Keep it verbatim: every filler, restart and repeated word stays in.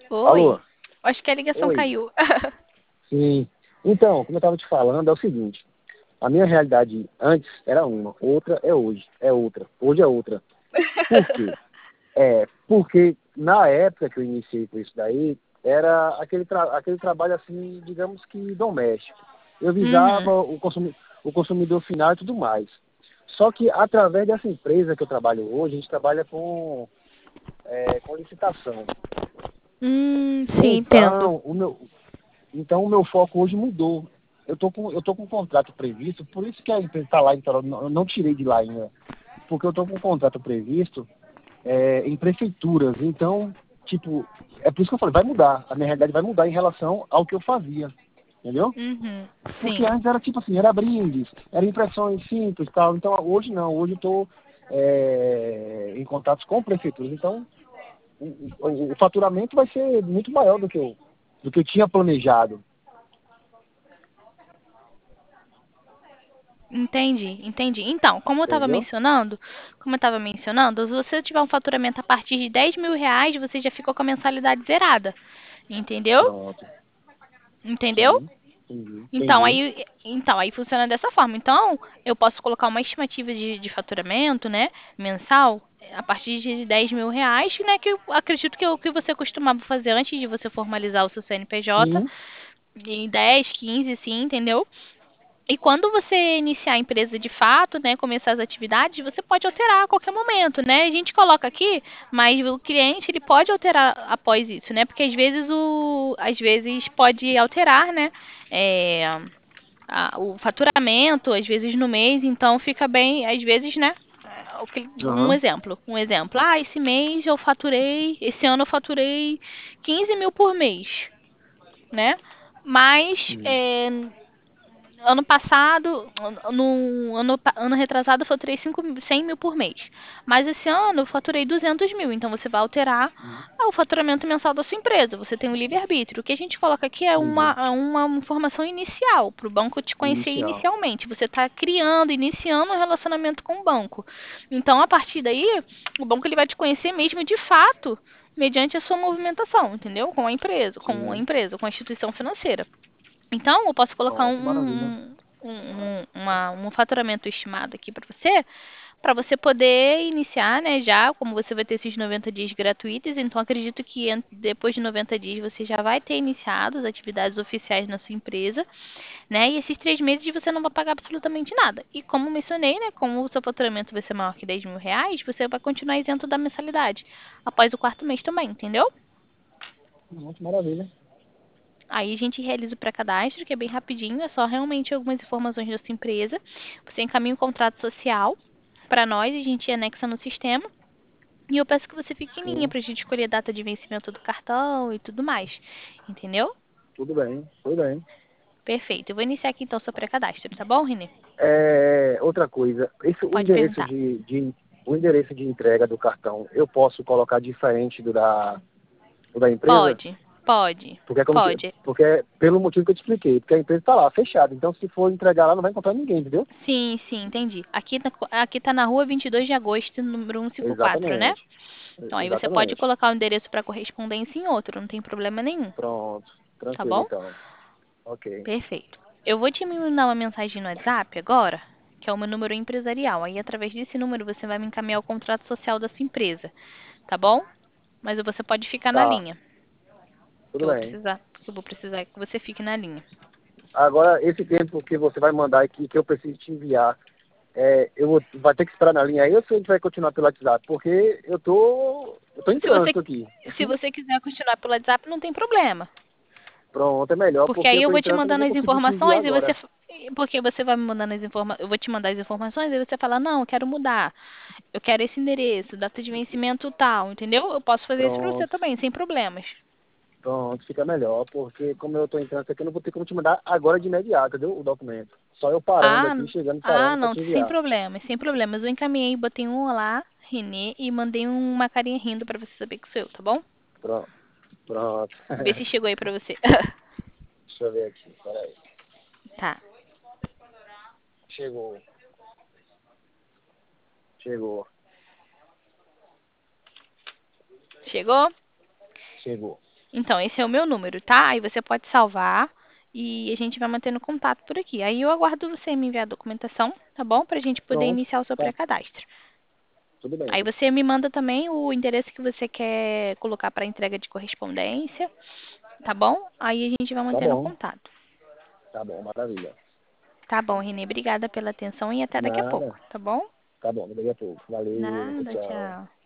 Oi. Alô? Acho que a ligação Oi. caiu. Sim. Então, como eu estava te falando, é o seguinte. A minha realidade antes era uma, outra é hoje, é outra. Hoje é outra. Por quê? É, porque na época que eu iniciei com isso daí, era aquele, tra aquele trabalho assim, digamos que doméstico. Eu visava Uhum. o, consumi o consumidor final e tudo mais. Só que através dessa empresa que eu trabalho hoje, a gente trabalha com, é, com licitação. Hum, sim, entendo. Então, o meu, Então, o meu foco hoje mudou. Eu tô com, eu tô com um contrato previsto, por isso que a empresa está lá em Toró, não- eu não tirei de lá ainda, porque eu tô com um contrato previsto é, em prefeituras. Então, tipo, é por isso que eu falei, vai mudar. A minha realidade vai mudar em relação ao que eu fazia, entendeu? Uhum. Porque Sim. antes era tipo assim, era brindes, era impressões simples e tal. Então, hoje não, hoje eu tô é, em contatos com prefeituras. Então, o, o, o faturamento vai ser muito maior do que eu, do que eu tinha planejado. Entendi, entendi. Então, como eu estava Entendeu? mencionando, como eu estava mencionando, se você tiver um faturamento a partir de dez mil reais, você já ficou com a mensalidade zerada. Entendeu? Pronto. Entendeu? Sim. Entendi. Então, Entendi. aí, então, aí funciona dessa forma. Então, eu posso colocar uma estimativa de, de faturamento, né, mensal, a partir de dez mil reais, né, que eu acredito que é o que você costumava fazer antes de você formalizar o seu C N P J, Sim. em dez, quinze, sim, entendeu? E quando você iniciar a empresa de fato, né, começar as atividades, você pode alterar a qualquer momento, né? A gente coloca aqui, mas o cliente ele pode alterar após isso, né? Porque às vezes o, às vezes pode alterar, né? É, a- o faturamento, às vezes no mês, então fica bem, às vezes, né? o que- Um Aham. exemplo, um exemplo. Ah, esse mês eu faturei, esse ano eu faturei quinze mil por mês, né? Mas Sim. é, ano passado, no ano, pa- ano retrasado, eu faturei cinco, cem mil por mês. Mas esse ano eu faturei duzentos mil. Então você vai alterar Sim. o faturamento mensal da sua empresa. Você tem um livre-arbítrio. O que a gente coloca aqui é uma, Entendi. é uma informação inicial, para o banco te conhecer Inicial. inicialmente. Você está criando, iniciando um relacionamento com o banco. Então, a partir daí, o banco ele vai te conhecer mesmo de fato, mediante a sua movimentação, entendeu? Com a empresa, com a Sim. empresa, com a instituição financeira. Então, eu posso colocar um, Pronto, maravilha. um, um, um, uma- um faturamento estimado aqui para você, para você poder iniciar, né, já, como você vai ter esses noventa dias gratuitos, então acredito que en- depois de noventa dias você já vai ter iniciado as atividades oficiais na sua empresa, né, e esses três meses você não vai pagar absolutamente nada. E como mencionei, né, como o seu faturamento vai ser maior que dez mil reais, você vai continuar isento da mensalidade após o quarto mês também, entendeu? Pronto, maravilha. Aí a gente realiza o pré-cadastro, que é bem rapidinho, é só realmente algumas informações da sua empresa. Você encaminha um contrato social para nós, a gente anexa no sistema. E eu peço que você fique em linha Sim. para a gente escolher a data de vencimento do cartão e tudo mais. Entendeu? Tudo bem. Tudo bem. Perfeito. Eu vou iniciar aqui então o seu pré-cadastro, tá bom, Renê? É, outra coisa, esse, o Pode endereço perguntar. de, de o endereço de entrega do cartão, eu posso colocar diferente do da, do da empresa? Pode, pode, Porque é como se, pode. porque é pelo motivo que eu te expliquei, porque a empresa está lá, fechada. Então, se for entregar lá, não vai encontrar ninguém, entendeu? Sim, sim, entendi. Aqui, tá- aqui tá na rua vinte e dois de agosto, número cento e cinquenta e quatro, né? Exatamente. Então aí você pode Exatamente. colocar o endereço para correspondência em outro, não tem problema nenhum, Pronto. tá Tranquilo, bom? então. Ok. Perfeito. Eu vou te mandar uma mensagem no WhatsApp agora, que é o meu número empresarial. Aí, através desse número, você vai me encaminhar o contrato social da sua empresa, tá bom? Mas você pode ficar na Tá. linha, que Tudo eu vou bem. precisar, que eu vou precisar que você fique na linha. Agora, esse tempo que você vai mandar aqui, que eu preciso te enviar, é, eu vou, vai ter que esperar na linha aí ou você vai continuar pelo WhatsApp? Porque eu tô, eu tô em Se você, trânsito aqui. se você quiser continuar pelo WhatsApp, não tem problema. Pronto, é melhor, Porque porque aí eu eu tô em vou te trânsito e não mandando vou as conseguir te enviar informações e você agora. porque você vai me mandando as informações, eu vou te mandar as informações e você fala: "Não, eu quero mudar. Eu quero esse endereço, data de vencimento tal", entendeu? Eu posso fazer isso pra você Pronto, também, sem problemas. pronto, fica melhor, porque como eu tô em trânsito aqui, eu não vou ter como te mandar agora de imediato, entendeu? O documento. Só eu parando Ah, aqui, chegando, ah, parando pra não, te sem enviar. problemas, sem problemas. Eu encaminhei, botei um olá, Renê, e mandei uma carinha rindo pra você saber que sou eu, tá bom? Pronto, pronto. Vê se chegou aí pra você. Deixa eu ver aqui, peraí. Tá. Chegou, chegou, Chegou? chegou. Então, esse é o meu número, tá? Aí você pode salvar e a gente vai mantendo contato por aqui. Aí eu aguardo você me enviar a documentação, tá bom? Pra gente poder Pronto, iniciar o seu tá, pré-cadastro. tudo bem. Aí você me manda também o endereço que você quer colocar para entrega de correspondência, tá bom? Aí a gente vai Tá mantendo bom, contato. tá bom, maravilha. Tá bom, Renê, obrigada pela atenção e até daqui a pouco, Nada, tá bom? tá bom, daqui a pouco. Valeu, Nada, tchau. tchau.